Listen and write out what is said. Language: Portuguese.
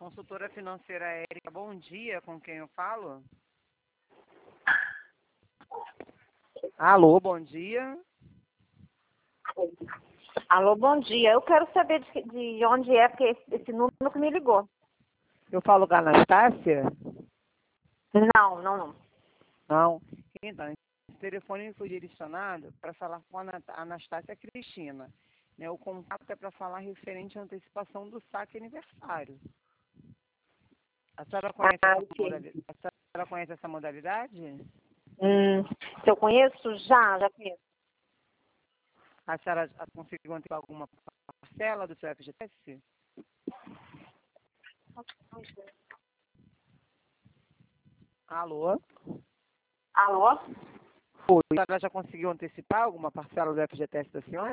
Consultora financeira Érica, bom dia, com quem eu falo? Alô, bom dia. Alô, bom dia. Eu quero saber de onde é, porque esse número que me ligou. Eu falo com a Anastácia? Não. Não. Então, esse telefone foi direcionado para falar com a Anastácia Cristina. Né? O contato é para falar referente à antecipação do saque aniversário. A senhora conhece essa Ok. modalidade? A senhora conhece essa modalidade? Se eu conheço, já conheço. A senhora já conseguiu antecipar alguma parcela do seu FGTS? Alô? Alô? Oi. A senhora já conseguiu antecipar alguma parcela do FGTS da senhora?